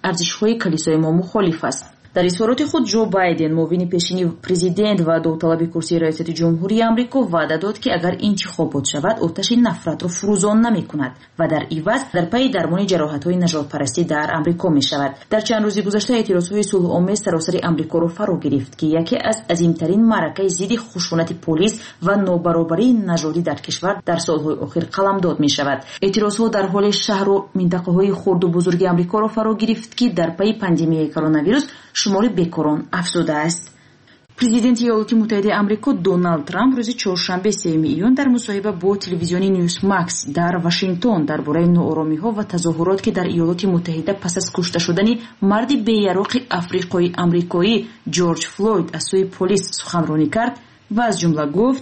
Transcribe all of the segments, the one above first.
арзишҳои калисои мо мухолиф аст. дар изҳороти худ ҷо байден муовини пешини президент ва довталаби курсии раисати ҷумҳурии амрико ваъда дод ки агар интихобот шавад оташи нафратро фурӯзон намекунад ва дар иваз дар пайи дармони ҷароҳатҳои нажодпарастӣ дар амрико мешавад. дар чанд рӯзи гузашта эътирозҳои сулҳуомез саросари амрикоро фаро гирифт ки яке аз азимтарин маъракаи зидди хушунати полис ва нобаробарии нажодӣ дар кишвар дар солҳои охир қаламдод мешавад. эътирозҳо дар ҳоле шаҳру минтақаҳои хурду бузурги амрикоро фаро гирифт ки дар пайи пандемияи коронавирус шумори бекорон афзуда аст. президенти иёлоти муттаҳидаи амрико Доналд Трамп рӯзи чоршанбе 3 июн дар мусоҳиба бо телевизиони Newsmax дар Вашингтон дар бораи нооромиҳо ва тазоҳурот ки дар иёлоти муттаҳида пас аз кушта шудани марди беяроқи африқои амрикоӣ Ҷорҷ Флойд аз сӯи полис суханронӣ кард ва аз ҷумла гуфт: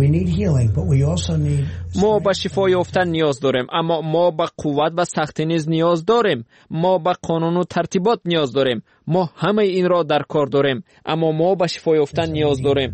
мо ба шифо ёфтан ниёз дорем, аммо мо ба қувват ва сахтӣ низ ниёз дорем. мо ба қонуну тартибот ниёз дорем. мо ҳамаи инро дар кор дорем, аммо мо ба шифо ёфтан ниёз дорем.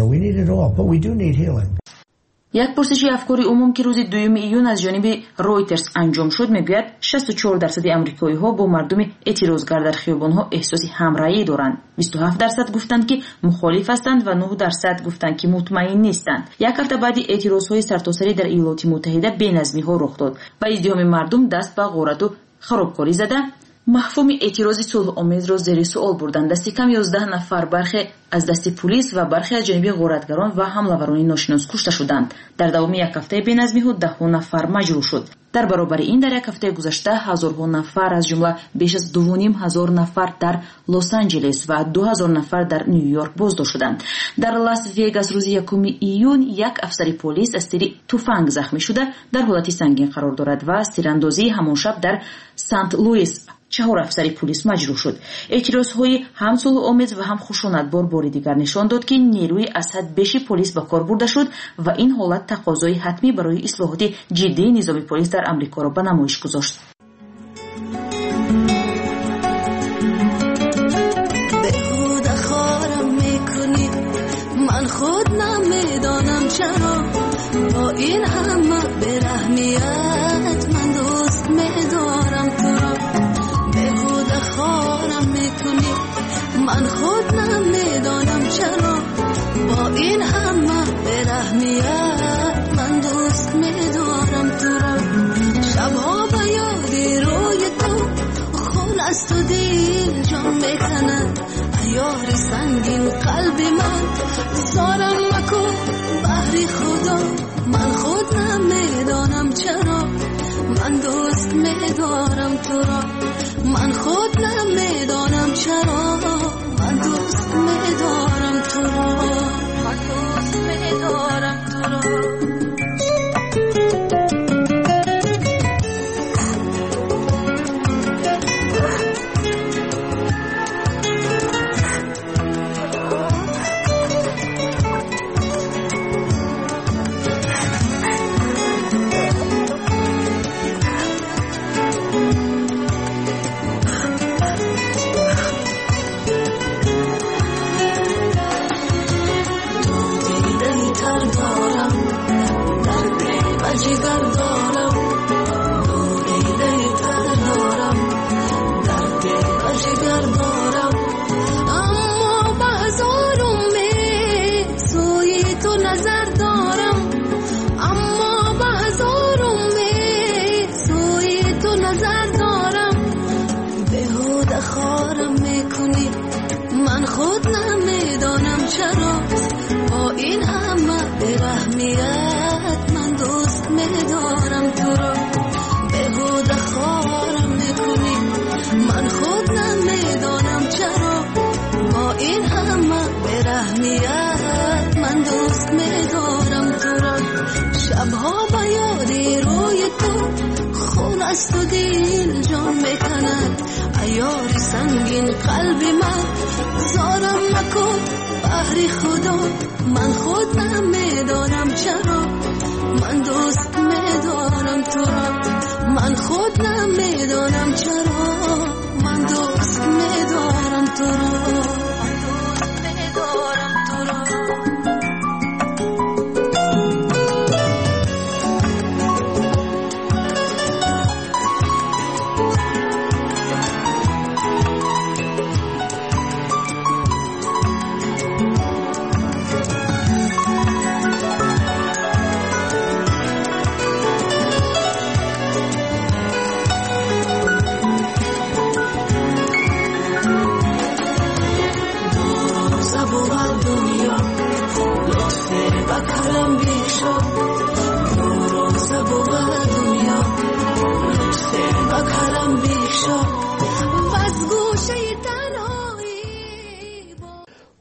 як пурсиши афкори умум ки рӯзи 2 июн аз ҷониби Reuters анҷом шуд мегӯяд 64% амрикоиҳо бо мардуми эътирозгар дар хиёбонҳо эҳсоси ҳамраҳӣ доранд. 27% гуфтанд ки мухолиф ҳастанд ва 9% гуфтанд ки мутмаин нестанд. як ҳафта баъди эътирозҳои сартосарӣ дар иёлоти муттаҳида беназмиҳо рух дод ва издиҳоми мардум даст ба ғорату харобкорӣ зада мафҳуми эътирози сулҳуомезро зери суол бурданд. дасти кам 11 нафар бархе аз дасти полис ва бархе аз ҷониби ғоратгарон ва ҳамлаварони ношинос кушта шуданд. дар давоми як ҳафтаи беназмиҳо 10 нафар маҷрӯҳ шуд. дар баробари ин дар як ҳафтаи гузашта ҳазорҳо нафар аз ҷумла беш аз 2500 нафар дар Лос-Анҷелес ва 2000 нафар дар Нью-Йорк боздошт шуданд. дар Лас-Вегас рӯзи 1 июн як афсари полис аз тири туфанг захмӣ шуда дар ҳолати сангин қарор дорад ва аз тирандозии ҳамон шаб дар Сант-Луис 4 афсари полис маҷрӯҳ шуд. эътирозҳои ҳам сулҳуомез ва ҳам хушонатбор бори дигар нишон дод ки нерӯи аз ҳад беши полис ба кор бурда шуд ва ин ҳолат тақозои ҳатмӣ барои ислоҳоти ҷиддии низоми полис дар амрикоро ба намоиш гузошт. بهوده خارم میکنی من خود نمیدانم چرا با این همه برحمیت من دوست میدارم تو را بهوده خارم میکنی من خود نمیدانم چرا با این همه برحمیت من دوست میدارم تو را شبها به یادی روی تو خون است و دل جان میکنن یاری سنگین قلبی من زارم مکن بحری خدا من خود نمیدانم چرا من دوست میدارم تو را من خود نمیدانم چرا من دوست میدارم تو را من دوست میدارم تو را من خود نمیدانم چرا با این همه برحمیت من دوست میدارم تو را بهوده خارم میکنی من خود نمیدانم چرا با این همه برحمیت من دوست میدارم تو را شبها به یادی روی تو خون است و دل جان میکند یاری سنگین قلبی من زارم مکن بحری خدا من خود نمیدانم چرا من دوست میدارم تو را من خود نمیدانم چرا من دوست میدارم تو را من دوست میدارم تو را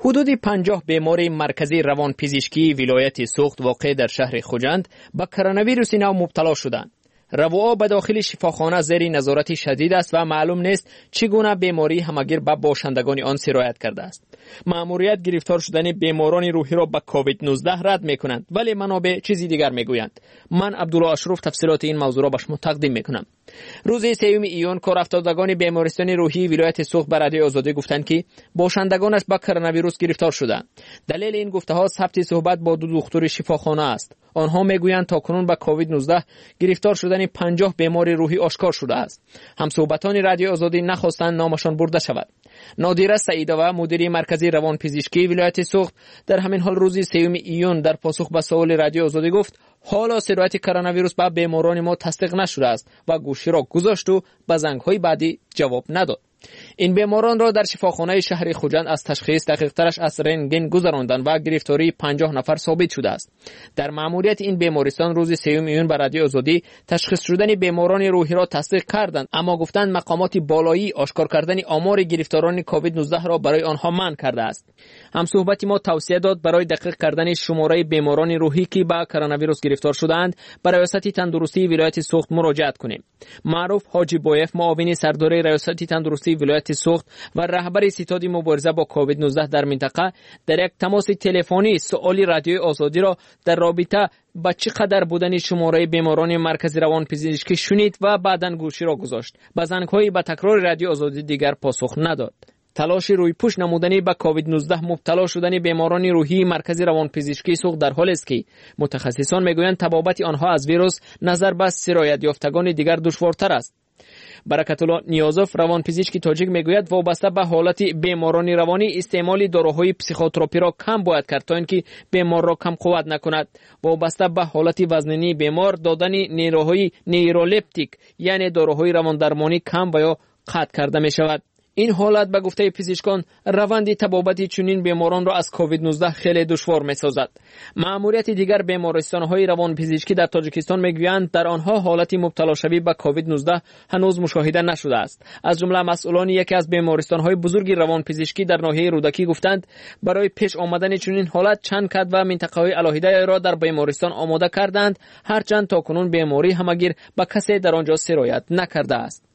حدود 50 بیمار مرکزی روانپزشکی ولایت سوخت واقع در شهر خوجند به کرونا ویروس نو مبتلا شدند. روعه به داخل شفاخانه زیر نظارت شدید است و معلوم نیست چگونه بیماری همگیر به باشندگان آن سرایت کرده است. مأموریت گرفتار شدن بیماران روحی را به کووید 19 رد میکنند، ولی منابع چیزی دیگر میگویند. من عبدالله اشرف تفصیلات این موضوع را به شما تقدیم میکنم. روز 3 ایون کارافتادگان بیمارستان روحی ولایت سوخت به رادیو آزادی گفتند که باشندگانش به کرونا ویروس گرفتار شدند. دلیل این گفته ها ثبت صحبت با دو دکتر شفاخانه است. آنها میگویند تاکنون به کووید 19 گرفتار شدن 50 بیمار روحی آشکار شده است. همصحبتان رادیو آزادی نخواستند نامشان برده شود. نادیره سعیدова مدیر مرکزی روانپزشکی ولایت سوخت در همین حال روز 3 ایون در پاسخ به سوال رادیو آزادی گفت حالا سرایت کرونا ویروس به بیماران ما تصدیق نشده است و گوشی را گذاشت و به زنگ‌های بعدی جواب نداد. این بیماران را در شفاخانه شهر خوجند از تشخیص دقیق‌ترش از رنتگن گذراندند و گرفتاری 50 نفر ثابت شده است. در مأموریت این بیمارستان روز 3 ایون به رادیو آزادی تشخیص شدن بیماران روحی را تصدیق کردند، اما گفتند مقامات بالایی آشکار کردن آمار گرفتاران کووید 19 را برای آنها منع کرده است. همصحبت ما توصیه داد برای دقیق کردن شماره بیماران روحی که به کرونا ویروس گرفتار شدند به ریاست تندرستی ولایت سوخت مراجعت کنیم. معروف حاجی بویف معاون سردار ریاست تندرستی ولایت سوخت و رهبر ستاد مبارزه با کووید 19 در منطقه در یک تماس تلفنی سوالی رادیو آزادی را در رابطه با چقدر بودن شماره بیماران مرکز روانپزشکی شنید و بعداً گوشی را گذاشت. به زنگ‌های به تکرار رادیو آزادی دیگر پاسخ نداد. تلاش روی پوش نمودنی به کووید 19 مبتلا شدن بیماران روحی مرکز روانپزشکی سوخت در حالی است که متخصصان میگویند تبابت آنها از ویروس نظر به سرایت یافتگان دیگر دشوارتر است. برکت الله نیازوف روانپزشک تاجیک میگوید وابسته به حالت بیماران روانی استعمال داروهای پسیخوتراپی را کم باید کرد تا اینکه بیمار را کم قوت نکند. وابسته به حالت وزنی بیمار دادن نیروهای نیرولیپتیک یعنی داروهای رواندرمانی کم و یا قطع کرده می شود. این حالت به گفته پزشکان روند تبابت چنین بیماران را از کووید 19 خیلی دشوار می‌سازد. مأموریت دیگر بیمارستان‌های روانپزشکی در تاجیکستان می‌گویند در آنها حالت مبتلا شوی به کووید 19 هنوز مشاهده نشده است. از جمله مسئولان یکی از بیمارستان‌های بزرگ روانپزشکی در ناحیه رودکی گفتند برای پیش آمدن چنین حالت چند کد و منطقه‌های علاهیده را در بیمارستان آماده کردند، هرچند تاکنون بیماری همگیر به کسی در آنجا سرایت نکرده است.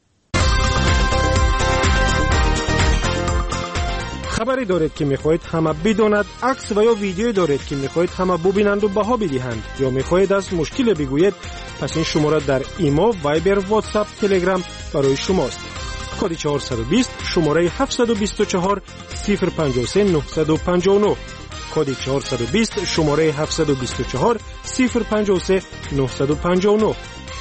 خبری دارید که میخواهید همه بداند، عکس و یا ویدیو دارید که میخواهید همه ببینند و بها بدهند، یا میخواهید از مشکل بگویید، پس این شماره در ایمو، وایبر، واتساپ، تلگرام برای شماست. کد 420 شماره 724 053 959 کد 420 شماره 724 053 959.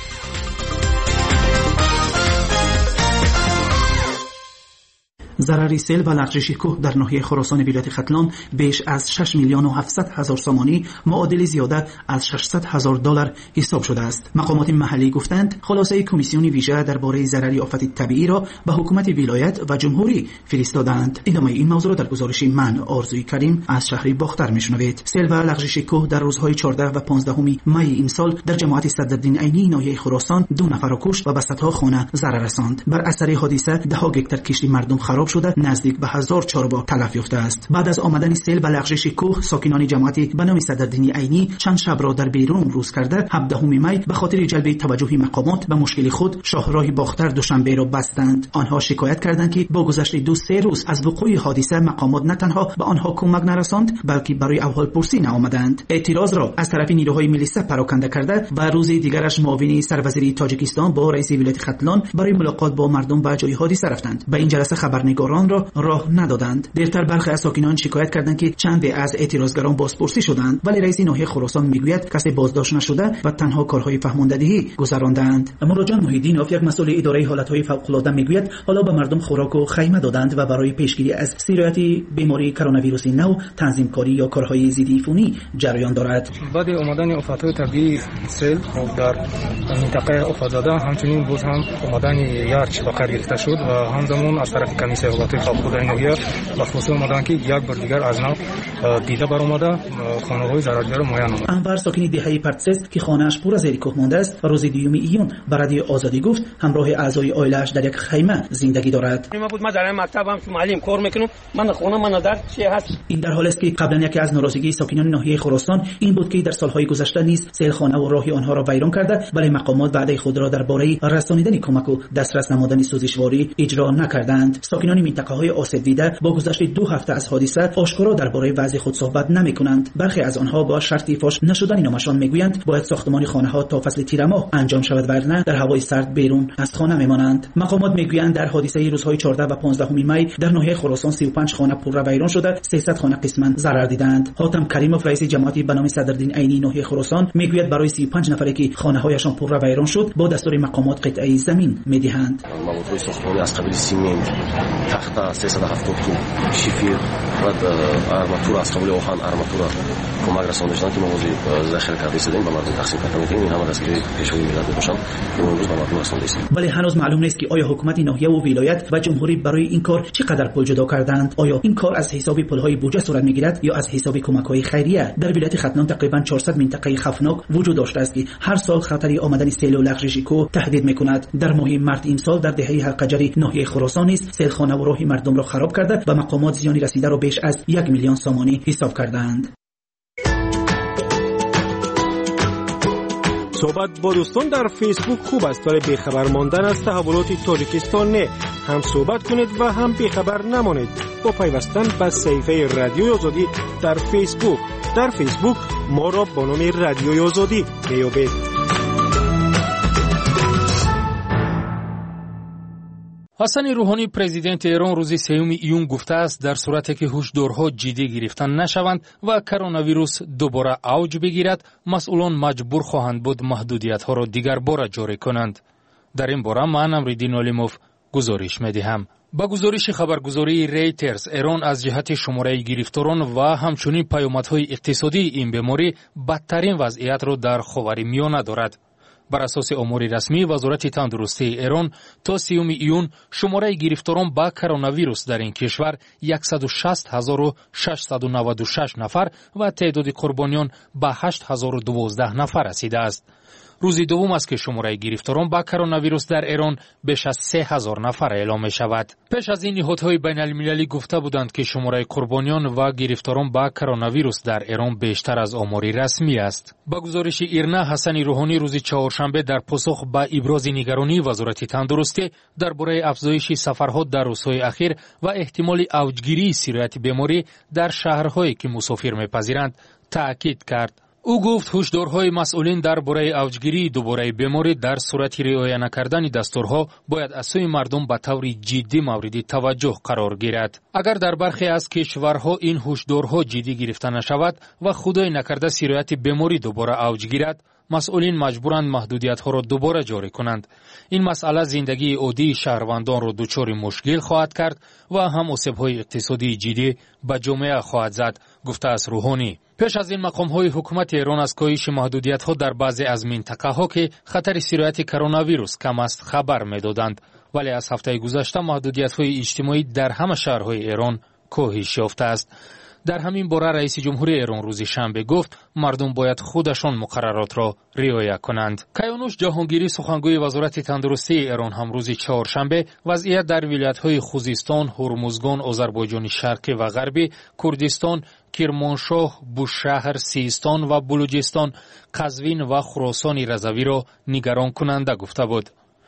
ضرر سیل و لغزش کوه در ناحیه خراسان ولایت ختلان بیش از 6,700,000 سامانی معادل زیاده از $600,000 حساب شده است. مقامات محلی گفتند خلاصه کمیسیون ویژه درباره ضرر آفت طبیعی را به حکومت ولایت و جمهوری فرستادند. ادامه این موضوع را در گزارش من آرزوی کریم از شهر باختر میشنوید. سیل و لغزش کوه در روزهای 14 و 15 می این سال در جماعت صدرالدین عینی ناحیه خراسان 2 نفر را کشت و به صدها خانه ضرر رساند. بر اثر حادثه ده‌ها هکتار کشتی مردم خراب شده، نزدیک به 1000 چارپا تلف یافته است. بعد از آمدن سیل و لغزش کوه، ساکنان جماعتی به نام صدرالدین عینی چند شب را در بیرون روز کرده 17 می به خاطر جلب توجه مقامات به مشکل خود شاهراه باختر دوشنبه را بستند. آنها شکایت کردند که با گذشت 2-3 روز از وقوع حادثه مقامات نه تنها به آنها کمک نرساند بلکه برای احوال پرسی نآمدند. اعتراض را از طرف نیروهای ملی پراکنده کرده و روز دیگرش معاون سروزیر تاجیکستان با رئیس ولایت ختلان برای ملاقات با مردم به جای حادثه رفتند. به این جلسه خبرنگاران را راه ندادند. دیرتر برخی از ساکنان شکایت کردند که چند از اعتراضگران بازپرسی شدند، ولی رئیس ناحیه خراسان میگوید کسی بازداشت نشده و تنها کارهای فهماندهی گذراندند. مراجع محیدینوف یک مسئول اداره حالتهای فوق‌العاده میگوید حالا به مردم خوراک و خیمه دادند و برای پیشگیری از سرایت بیماری کرونا ویروس نو تنظیم کاری یا کارهای ضد عفونی جریان دارد. بعد اومدن آفت‌های طبیعی سیل در منطقه افتاده، همچنین باز هم اومدن یارچ به کار گرفته شد و همزمان از طرف کمیسیون سیاحتی خواب در ناحیه و خصوص اومدن که یک بار دیگر از نو دیده بر اومده خانه‌های ضررگیر رو معاین نمود. انور ساکن دهه پرتسس که خانه‌اش پر از زیر کوه مانده است و روز 2 ایون به رادیو آزادی گفت همراه اعضای عائله‌اش در یک خیمه زندگی دارد. من در مکتبم که معلم کار میکنم، من خونه من در چی هست. این در حالی است که قبلا یکی از ناراضگی ساکنان ناحیه خراسان این بود که در سالهای گذشته نیز سیلخانه و راه آنها را ویران کرده، ولی مقامات وعده خود را درباره رسانیدن کمک و دسترس نمودن سوزشواری اجرا نکردند. ساکنان منطقه‌های آسیب دیده با گذشت 2 هفته از حادثه آشکارا درباره وضع خود صحبت نمی‌کنند. برخی از آنها با شرط فاش نشدن نامشان میگویند باید ساختمان خانه‌ها تا فصل تیر ماه انجام شود ورنه در هوای سرد بیرون از خانه میمانند. مقامات میگویند در حادثه روزهای 14 و 15 می در ناحیه خراسان 35 خانه پول ویران شده، 300 خانه قسما ضرر دیدند. حاتم کریموف رئیس جماعتی به نام صدرالدین عینی ناحیه خراسان میگوید برای 35 نفری که خانه‌هایشان پول ویران شد با دستور مقامات قطعه زمین میدهند. موضوع ساختمانی از قبیل سیمنت، تخته 370 تن، شیفیر و آرماتور از قبیل آهن آرماتور کمک رسانده شدن که موضوع ذخیره کرده شدیم به مردم تقسیم کردیم. این همه از که پیشوی ملت باشن که امروز به مردم رسانده است. ولی هنوز معلوم نیست که آیا حکومت ناحیه و ولایت و جمهوری برای این کار چقدر پول جدا کردند. آیا این کار از حساب پول‌های بودجه صورت میگیرد یا از حساب کمک‌های خیریه؟ در ولایت ختلان تقریبا 400 منطقه خفناک وجود داشته است که هر سال خطر آمدن سیل و لغزش کو تهدید می‌کند. در ماه مارس این سال در دهه حلقجری ناحیه خراسان است سیلخانه و راه مردم را خراب کرده و مقامات زیانی رسیده را بیش از 1 میلیون سامانی حساب کردند. صحبت با دوستان در فیسبوک خوب است، ولی بیخبر ماندن از تحولات تاجیکستان نه. هم صحبت کنید و هم بیخبر نمانید با پیوستن به صفحه رادیوی آزادی در فیسبوک. در فیسبوک ما را با نام رادیوی آزادی بیابید. حسن روحانی پرزیدنت ایران روز 3 ایون گفته است در صورتی که هشدارها جدی گرفته نشوند و کرونا ویروس دوباره اوج بگیرد، مسئولان مجبور خواهند بود محدودیت‌ها را دیگر بار جاری کنند. در این باره من امردین علیموف گزارش می‌دهم. با گزارش خبرگزاری ریترز، ایران از جهت شماره گرفتاران و همچنین پیامدهای اقتصادی این بیماری بدترین وضعیت را در خاورمیانه دارد. بر اساس امور رسمی وزارت تندرستی ایران تا 3 ایون شماره گرفتاران با کرونا ویروس در این کشور 160,696 نفر و تعداد قربانیان به 8,012 نفر رسیده است. روز دوم است که شماره گرفتاران با کرونا ویروس در ایران بیش از 3,000 نفر اعلام می شود. پیش از این نهادهای بین المللی گفته بودند که شماره قربانیان و گرفتاران با کرونا ویروس در ایران بیشتر از آمار رسمی است. با گزارش ایرنا، حسن روحانی روز چهارشنبه در پاسخ به ابراز نگرانی وزارت تندرستی درباره افزایش سفرها در روزهای اخیر و احتمال اوجگیری سرایت بیماری در شهرهایی که مسافر می‌پذیرند تأکید کرد. او گفت هشدارهای مسئولین درباره اوجگیری دوباره بیماری در صورت رعایت نکردن دستورها باید از سوی مردم به طور جدی مورد توجه قرار گیرد. اگر در برخی از کشورها این هشدارها جدی گرفته نشود و خدای نکرده سرایت بیماری دوباره اوج گیرد، مسئولین مجبورند محدودیت‌ها را دوباره جاری کنند. این مسئله زندگی عادی شهروندان را دچار مشکل خواهد کرد و هم آسیب‌های اقتصادی جدی به جامعه خواهد زد، گفته است روحانی. پیش از این مقام‌های حکومت ایران از کاهش محدودیت‌ها در بعضی از منطقه‌ها که خطر سرایت کرونا ویروس کم است خبر می‌دادند، ولی از هفته گذشته محدودیت‌های اجتماعی در همه شهرهای ایران کاهش یافته است. در همین باره رئیس جمهوری ایران روز شنبه گفت مردم باید خودشان مقررات را رعایت کنند. کیانوش جهانگیری سخنگوی وزارت تندرستی ایران هم روز چهارشنبه وضعیت در ولایت‌های خوزستان، هرمزگان، آذربایجان شرقی و غربی، کردستان، کرمانشاه، بوشهر، سیستان و بلوچستان، قزوین و خراسان رضوی را نگران کننده گفته بود.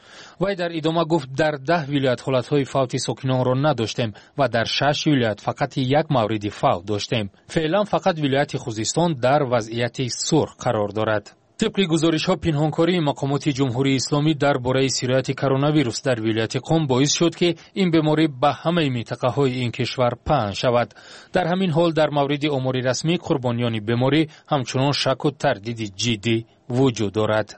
وی در ادامه گفت در 10 ولایت حالتهای فوت ساکنان را نداشتیم و در 6 ولایت فقط یک مورد فوت داشتیم. فعلا فقط ولایت خوزستان در وضعیت سرخ قرار دارد. طبق گزارش‌ها پنهانکاری مقامات جمهوری اسلامی درباره سرایت کرونا ویروس در ولایت قم باعث شد که این بیماری به همه منطقه‌های این کشور پهن شود. در همین حال در مورد آمار رسمی قربانیان بیماری همچنان شک و تردید جدی وجود دارد.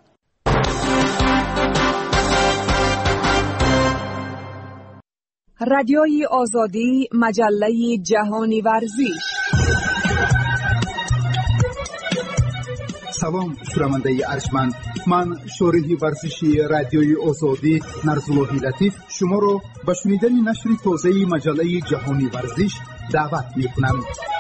رادیوی آزادی، مجله جهانی ورزش. салом шунавандаи арҷманд, ман шориҳи варзиши радиои озодӣ Нарзуллоҳи Латиф шуморо ба шунидани нашри тозаи маҷаллаи ҷаҳонӣ варзиш даъват мекунам.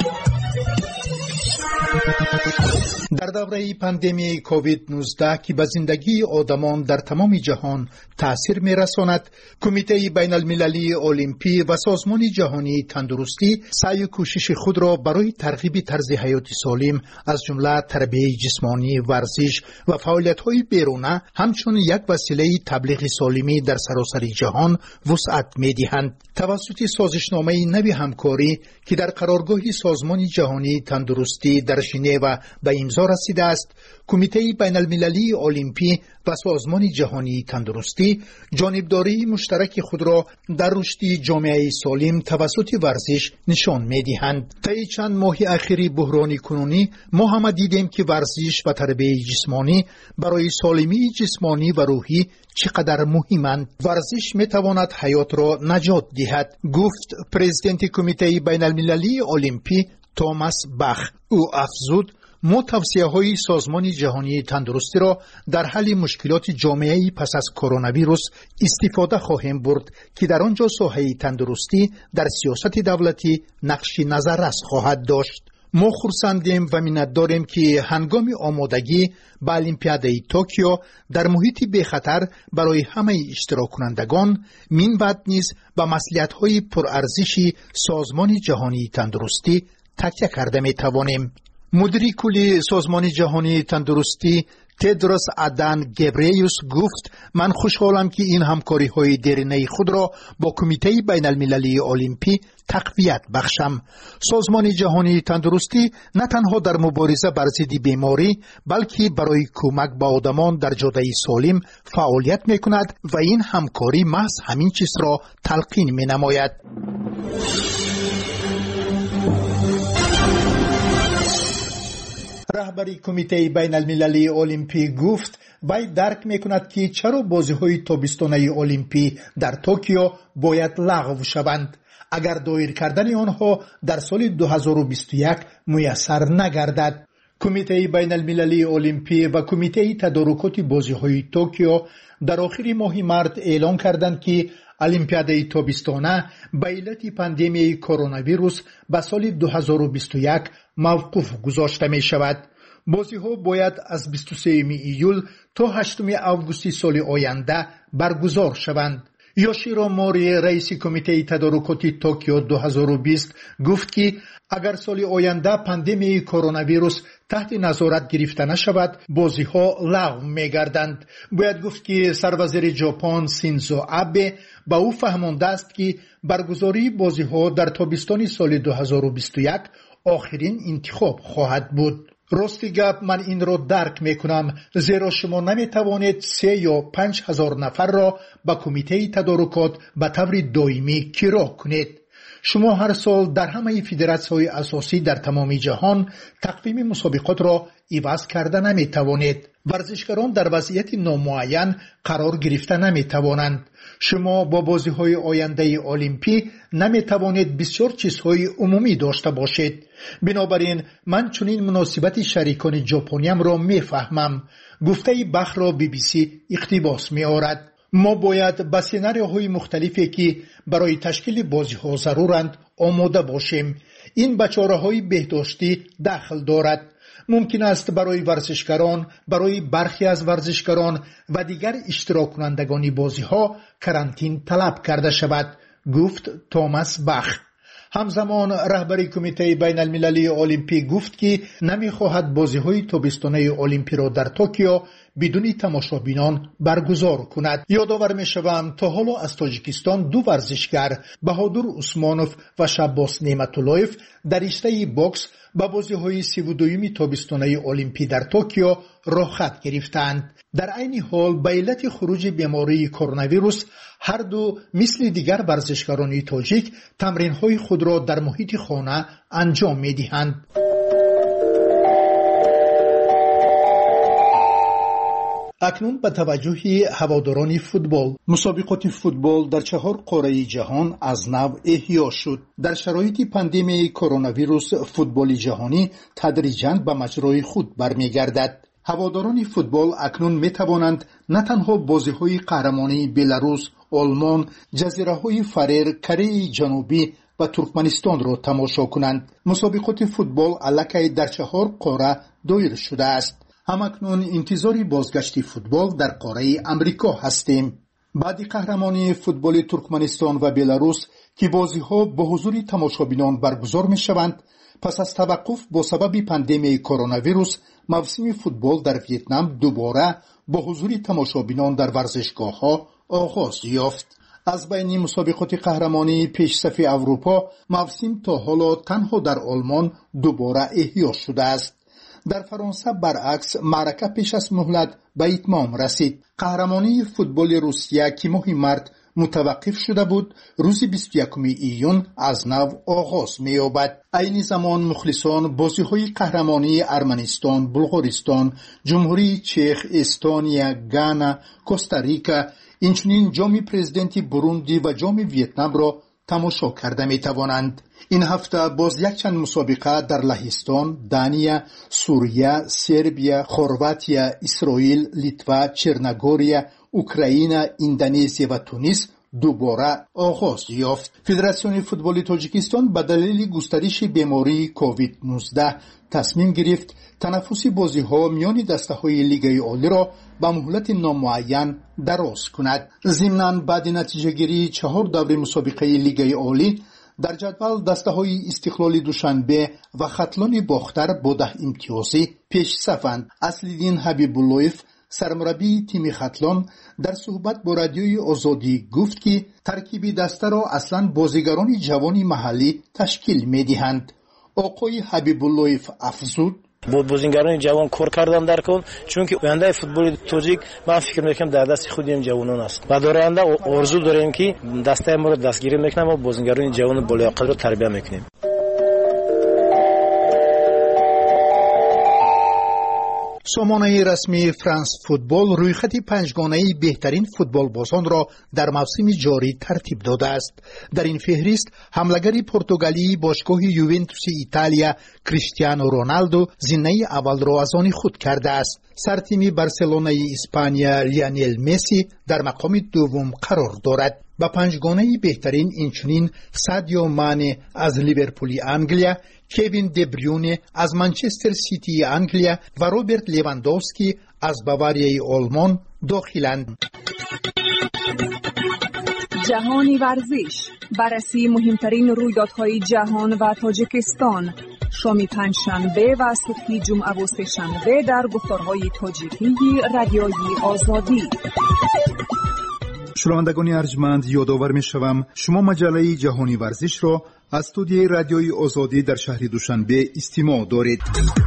дар давраи пандемияи COVID-19 ки ба зиндагии одамон дар тамоми ҷаҳон таъсир мерасонад, Кумитаи байналмилалии олимпӣ ва Созмони ҷаҳонии тандурустӣ саъю кӯшиши худро барои тарғиби тарзи ҳаёти солим аз ҷумла тарбияи ҷисмонӣ, варзиш ва фаъолиятҳои беруна ҳамчун як василаи таблиғи солимӣ дар саросари ҷаҳон вусъат медиҳанд. тавассути созишномаи нави ҳамкорӣ ки дар қароргоҳи Созмони ҷаҳонии тандурустӣ дар Женева ба имзо расидааст, Кумитаи байналмилалии олимпӣ ва Созмони ҷаҳонии тандурустӣ ҷонибдории муштараки худро дар рушди ҷомеаи солим тавассути варзиш нишон медиҳанд. таи чанд моҳи ахири буҳрони кунунӣ мо ҳама дидем ки варзиш ва тарбияи ҷисмонӣ барои солимии ҷисмонӣ ва рӯҳӣ чӣ қадар муҳиманд. варзиш метавонад ҳаётро наҷот диҳад, гуфт президенти Кумитаи байналмилалии олимпӣ Томас Бах. ӯ афзуд: мо тавсияҳои Созмони ҷаҳонии тандурустиро дар ҳалли мушкилоти ҷомеаи пас аз коронавирус истифода хоҳем бурд ки дар он ҷо соҳаи тандурустӣ дар сиёсати давлатӣ нақши назаррас хоҳад дошт. мо хурсандем ва миннатдорем ки ҳангоми омодагӣ ба Олимпиадаи Токио дар муҳити бехатар барои ҳамаи иштироккунандагон минбаъд низ ба маслиҳатҳои пурарзиши Созмони ҷаҳонии тандурустӣ такя карда метавонем. мудири кулли Созмони ҷаҳонии тандурустӣ Тедрос Адан Гебреюс гуфт: ман хушҳолам ки ин ҳамкориҳои деринаи худро бо Кумитаи байналмилалии олимпӣ тақвият бахшам. Созмони ҷаҳонии тандурустӣ на танҳо дар мубориза бар зидди беморӣ, балки барои кӯмак ба одамон дар ҷодаи солим фаъолият мекунад ва ин ҳамкорӣ маҳз ҳамин чизро талқин менамояд. раҳбари Кумитаи байналмилалии олимпӣ гуфт: вай дарк мекунад ки чаро бозиҳои тобистонаи олимпӣ дар Токио бояд лағв шаванд, агар доир кардани онҳо дар соли 2021 муяссар нагардад. Кумитаи байналмилалии олимпӣ ва Кумитаи тадорукоти бозиҳои Токио дар охири моҳи март эълон карданд ки Олимпиадаи тобистона ба иллати пандемияи коронавирус ба соли 2021 мавқуф гузошта мешавад. бозиҳо бояд аз 23 июл то 8 августи соли оянда баргузор шаванд. Йоширо Мори, раиси Кумитаи тадорукоти Токио 2020 гуфт ки агар соли оянда пандемияи коронавирус таҳти назорат гирифта нашавад, бозиҳо лағв мегарданд. бояд гуфт ки сарвазири Ҷопон Синзо Абе ба ӯ фаҳмондааст ки баргузории бозиҳо дар тобистони соли 2021 охирин интихоб хоҳад буд. рости гап, ман инро дарк мекунам, зеро шумо наметавонед 3 ё 5 ҳазор нафарро ба Кумитаи тадорукот ба таври доимӣ киро кунед. шумо ҳар сол дар ҳамаи федератсияҳои асосӣ дар тамоми ҷаҳон тақвими мусобиқотро иваз карда наметавонед. варзишгарон дар вазъияти номуайян қарор гирифта наметавонанд. шумо бо бозиҳои ояндаи олимпӣ наметавонед бисёр чизҳои умумӣ дошта бошед. бинобар ин ман чунин муносибати шарикони ҷопониямро мефаҳмам. гуфтаи Бахро BBC иқтибос меорад. мо бояд ба сенариоҳои мухталифе ки барои ташкили бозиҳо заруранд омода бошем. ин ба чораҳои беҳдоштӣ дахл дорад. мумкин аст барои варзишгарон, барои бархе аз варзишгарон ва дигар иштироккунандагони бозиҳо карантин талаб карда шавад, гуфт Томас Бах. ҳамзамон раҳбари Кумитаи байналмилалии олимпӣ гуфт ки намехоҳад бозиҳои тобистонаи олимпиро дар Токио бидуни тамошобинон баргузор кунад. ёдовар мешавам, то ҳоло аз Тоҷикистон 2 варзишгар Баҳодур Усмонов ва Шаббос Неъматуллоев дар риштаи бокс ба бозиҳои 32-ими тобистонаи олимпӣ дар Токио роҳхат гирифтаанд. дар айни ҳол ба иллати хуруҷи бемории коронавирус ҳар ду мисли дигар варзишгарони тоҷик тамринҳои худро дар муҳити хона анҷом медиҳанд. акнун ба таваҷҷӯҳи ҳаводорони футбол. мусобиқоти футбол дар 4 қораи ҷаҳон аз нав эҳьё шуд. дар шароити пандемияи коронавирус футболи ҷаҳонӣ тадриҷан ба маҷрои худ бармегардад. هواداران فوتبال اکنون می توانند نه تنها بازی‌های قهرمانی بلاروس، آلمان، جزیره‌های فرر، کره جنوبی و ترکمنستان را تماشا کنند. مسابقات فوتبال الکی در 4 قاره دایر شده است. همکنون انتظار بازگشت فوتبال در قاره امریکا هستیم. بعد قهرمانی فوتبال ترکمنستان و بلاروس که بازی‌ها با حضور تماشابینان برگزار می‌شوند، پس از توقف با سبب پاندمی کرونا ویروس موسم فوتبال در ویتنام دوباره با حضور تماشابینان در ورزشگاه‌ها آغاز یافت. از بین مسابقات قهرمانی پیشصف اروپا موسم تا حالا تنها در آلمان دوباره احیا شده است. در فرانسه برعکس معرکه پیش از مهلت به اتمام رسید. قهرمانی فوتبال روسیه که ماه مارس متوقف شده بود روز 21 ایون از نو آغاز می‌یابد. عین زمان مخلصان بازی‌های قهرمانی ارمنستان، بلغارستان، جمهوری چک، استونیا، گانا، کوستاریکا، اینچنین جام پرزیدنت بروندی و جام ویتنام را تماشا کرده می‌توانند. این هفته باز یک چند مسابقه در لهستان، دانیا، سوریه، سربیا، خرواتیا، اسرائیل، لیتوا، چرنگوریا، اوکراین، اندونزی و تونس دوباره آغاز یافت. فدراسیون فوتبال تاجیکستان به دلیل گسترش بیماری کووید 19 تصمیم گرفت تنفس بازی‌ها میان دسته‌های لیگ عالی را به مهلت نامعین دراز کند. ضمناً بعد نتیجه‌گیری 4 دور مسابقه لیگ عالی در جدول دسته‌های استقلال دوشنبه و ختلان باختر با 10 امتیازی پیش صفند. اصل‌الدین حبیب‌اللهیف سرمربی تیم ختلان در صحبت با رادیوی آزادی گفت که ترکیب دسته را اصلاً بازیگران جوان محلی تشکیل می‌دهند. آقای حبیب‌اللهیف افزود: بازیگران جوان کار کردن در کن، چون که آینده فوتبال تاجیک من فکر میکنم در دست خود این جوانان است و در آینده آرزو داریم که دسته ما را دستگیری میکنیم و بازیگران جوان بالیاقت را تربیت میکنیم. سامانه رسمی فرانس فوتبال رویخط 5 گانه بهترین فوتبال بازان را در موسم جاری ترتیب داده است. در این فهرست حمله‌گر پرتغالی باشگاه یوونتوس ایتالیا کریستیانو رونالدو زینه اول را از آن خود کرده است. سرتیم بارسلونا اسپانیا لیونل مسی در مقام دوم قرار دارد. با 5 گانه بهترین اینچنین سادیو مانه از لیورپول انگلیا، کوین دبریونه از منچستر سیتی انگلیا و روبرت لیواندوفسکی از باواریای آلمان داخلند. جهانی ورزش، بررسی مهمترین رویدادهای جهان و تاجیکستان، شام پنجشنبه و صبح جمعه و سه‌شنبه در گفتارهای تاجیکی رادیوی آزادی. شنوندگان ارجمند، یادآور می‌شوم شما مجله جهانی ورزش را از استودیوی رادیوی آزادی در شهر دوشنبه استماع دارید.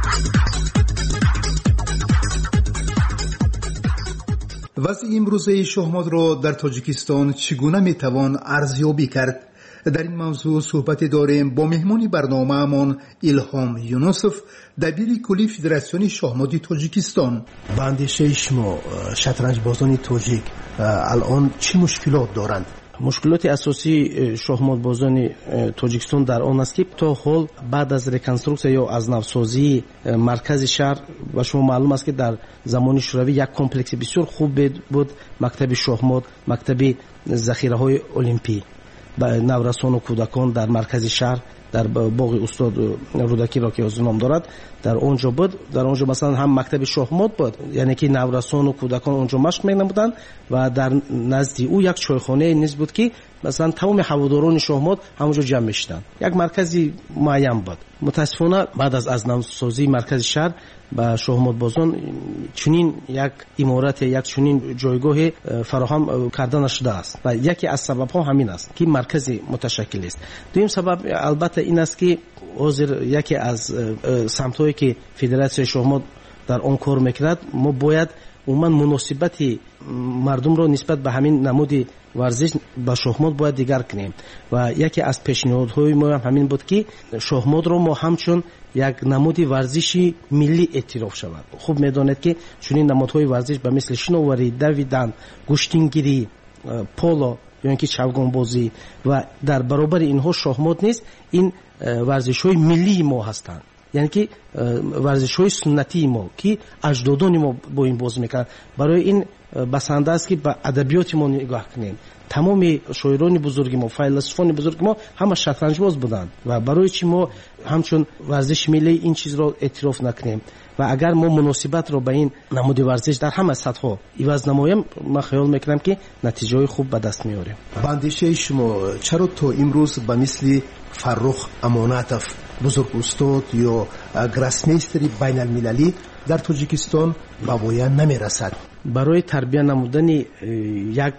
وضع امروزه شهمات را در تاجیکستان چگونه میتوان ارزیابی کرد؟ در این موضوع صحبت داریم با مهمان برنامه‌مان الهام یونسف، دبیر کلی فدراسیون شاهمات تاجیکستان. به اندیشه شما شطرنج بازان تاجیک الان چه مشکلات دارند؟ مشکلات اساسی شاهمات بازان تاجیکستان در آن است که تا حال بعد از ریکنسترکسیون یا از نوسازی مرکز شهر و شما معلوم است که در زمان شوروی یک کمپلکس بسیار خوب بود، مکتب شاهمات، مکتب ذخیره‌های المپی و نورسان و کودکان در مرکز شهر در باغ استاد رودکی را که از نام دارد در اونجا بود. در اونجا مثلا هم مکتب شاهمات بود، یعنی که نورسان و کودکان اونجا مشق می‌نمودند و در نزد او یک چایخانه نیز بود که مثلا تمام هواداران شاهمات همونجا جمع می‌شدند. یک مرکزی معین بود. متاسفانه بعد از نوسازی مرکز شهر با شاهمات بازان چنین یک امارت، یک چنین جایگاه فراهم کرده نشده است و یکی از سبب‌ها همین است که مرکز متشکل است. دوم سبب البته این است که حاضر یکی از سمت‌هایی که فدراسیون شاهمات در آن کار می‌کند، ما باید عموما مناسبت مردم را نسبت به همین نمود ورزش با شاهمات باید دیگر کنیم و یکی از پیشنهادهای ما همین بود که شاهمات را ما همچون یک نمود ورزشی ملی اعتراف شود. خوب میدانید که چنین نمادهای ورزش به مثل شناوری، دویدن، گشتینگیری، پولو یا اینکه چوگان بازی و در برابر اینها شاهمات نیست، این ورزش‌های ملی ما هستند یعنی که ورزش‌های سنتی ما که اجدادان ما با این بازی میکردن. برای این بسنده است که به ادبیات ما نگاه کنیم. تمام شاعران بزرگ ما، فیلسوفان بزرگ ما همه شطرنج باز بودند و برای چی ما همچون ورزش ملی این چیز را اعتراف نکنیم و اگر ما مناسبت را به این نمود ورزش در همه سطح‌ها عوض نماییم، من خیال میکنم که نتیجه خوب به دست میاریم. باندیشه شما چرا تو امروز به مثل فرخ اماناتов بزرگ استاد یا گراسمیستری بین المللی در تاجیکستان به پایان نمیرسد؟ برای تربیت نمودن یک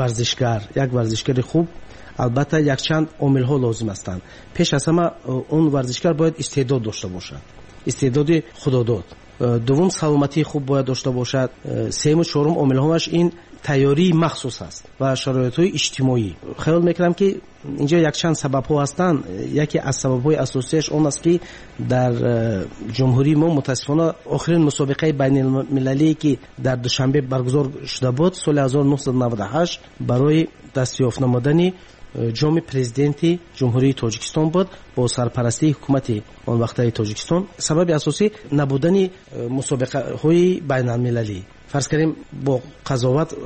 ورزشگر خوب البته یک چند عامل ها لازم هستند. پیش از همه اون ورزشگر باید استعداد داشته باشد، استعداد خداداد. دوم سلامتی خوب باید داشته باشد. سوم و چهارم عامل هاش این تیاری مخصوص است و شرایط های اجتماعی. خیال میکنم که اینجا یک چند سبب ها هستند. یکی از سبب های اساسیش اون است که در جمهوری ما متاسفانه آخرین مسابقه بین المللی که در دوشنبه برگزار شده بود سال 1998 برای دستیافت نمودن جام پرزیدنتی جمهوری تاجیکستان بود با سرپرستی حکومت آن وقته تاجیکستان. سبب اساسی نبودن مسابقه های بین المللی، فرض کنیم با قضاوت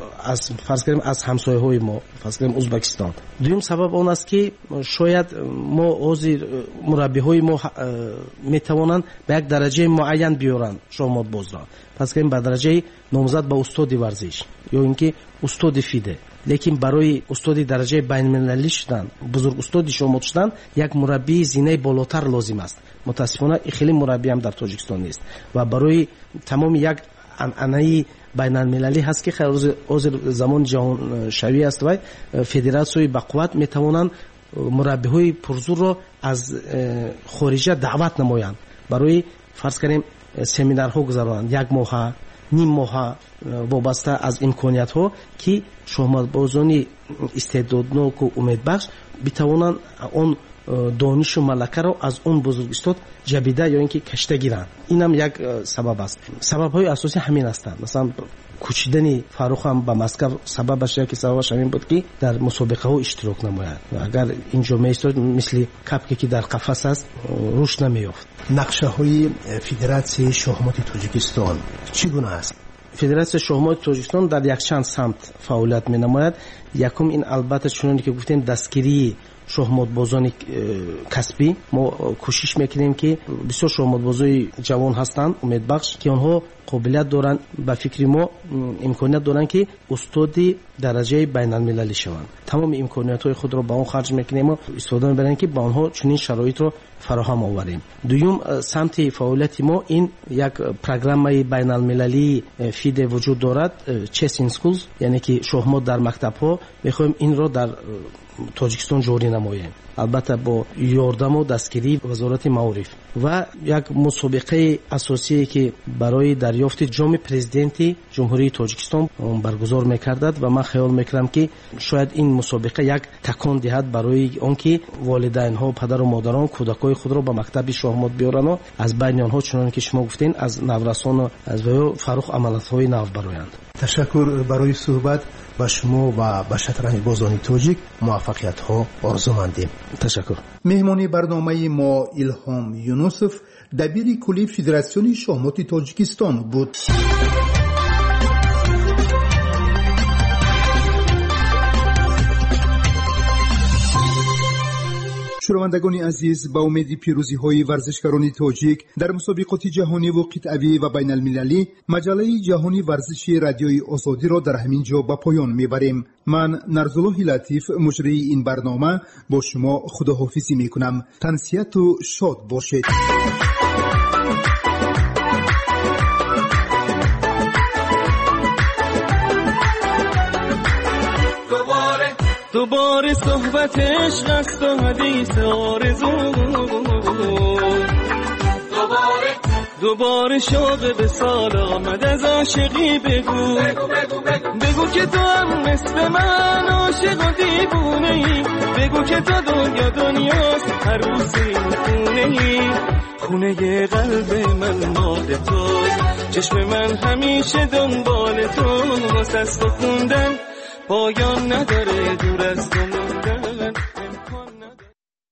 از همسایه های ما، فرض کنیم ازبکستان. دوم سبب اون است که شاید ما حاضر مربی های ما میتوانند به یک درجه معین بیارند شامات باز را، فرض کنیم به درجه نامزد به استاد ورزش یا اینکه استاد فیده. لیکن برای استاد درجه بین المللی شدن، بزرگ استاد شامات شدن، یک مربی زینه بالاتر لازم است. متاسفانه خیلی مربی هم در تاجیکستان نیست و برای تمام یک انععنه بین المللی هست که حاضر زمان جهان شوی است و فدراسیون با قوت میتوانند مربی های پرزور را از خارجه دعوت نمایند برای فرض کنیم سمینارها گذارند، یک ماه نیم ماه وابسته از امکانیت ها که شهامتبازان استعدادناک و امیدبخش بتوانند اون دانش و ملکه را از اون بزرگ استاد جبیده یا اینکه کشته گیرند. این هم یک سبب است. سبب های اساسی همین هستند. مثلا کوچیدن فاروق هم به مسکو سببش همین بود که در مسابقه ها اشتراک نماید. اگر این جامعه استاد مثل کپکی که در قفس است رشد نمیافت. نقشه های فدراسیون شахمات تاجیکستان چگونه است؟ فدراسیون شахمات تاجیکستان در یک چند سمت فعالیت می نماید. یکم این البته چونانی که گفتیم دستگیری شахمатбозони کسبی. ما کوشش میکنیم که بسیار شахматбозои جوان هستند امیدبخش که آنها قابلیت دارند، به فکر ما امکانیت دارند که استاد درجه بین المللی شوند. تمام امکانیت های خود را با آن خرج میکنیم و استفاده میبریم که با آنها چنین شرایط را فراهم آوریم. دوم سمت فعالیت ما این یک پروگرام بین المللی فیده وجود دارد، چس این سکولز، یعنی که شахмат در مکتب ها میخوایم این را در تاجیکستان جاری نماییم، البته با یاردم و دستگیری وزارت معارف. و یک مسابقه اساسی که برای دریافت جام پرزیدنتی جمهوری تاجیکستان برگزار می‌کردد و من خیال می‌کنم که شاید این مسابقه یک تکان دهد برای آنکه والدین ها، پدر و مادران کودکای خود را به مکتب شахмат بیارن و از بین آنها چنانکه که شما گفتین از نورسان و از فروغ عملات‌های نو برآیند. تشکر برای صحبت با شما و به شطرنج بازان تاجیک موفقیت ها آرزومندیم. تشکر. مهمانی برنامه ما الهام یونوسف، دبیر کلی فدراسیون شахмат تاجیکستان بود. شنوندگان عزیز، با امید پیروزی های ورزشکاران تاجیک در مسابقات جهانی و قطعی و بین المللی، مجله جهانی ورزشی رادیوی آزادی را در همین جا به پایان میبریم. من نرزالله لطیف مجری این برنامه با شما خداحافظی میکنم. تنسیت و شاد باشید. دوباره صحبت عشق است و حدیث آرزو، دوباره شوق به سال آمد از عاشقی. بگو که تو هم مثل من عاشق و دیوونه ای، بگو که تو دنیاست هر روز این خونه ای، خونه قلب من مال تو، چشم من همیشه دنبال تو، واسه تو خوندن پایان نداره، دور از تو موندن.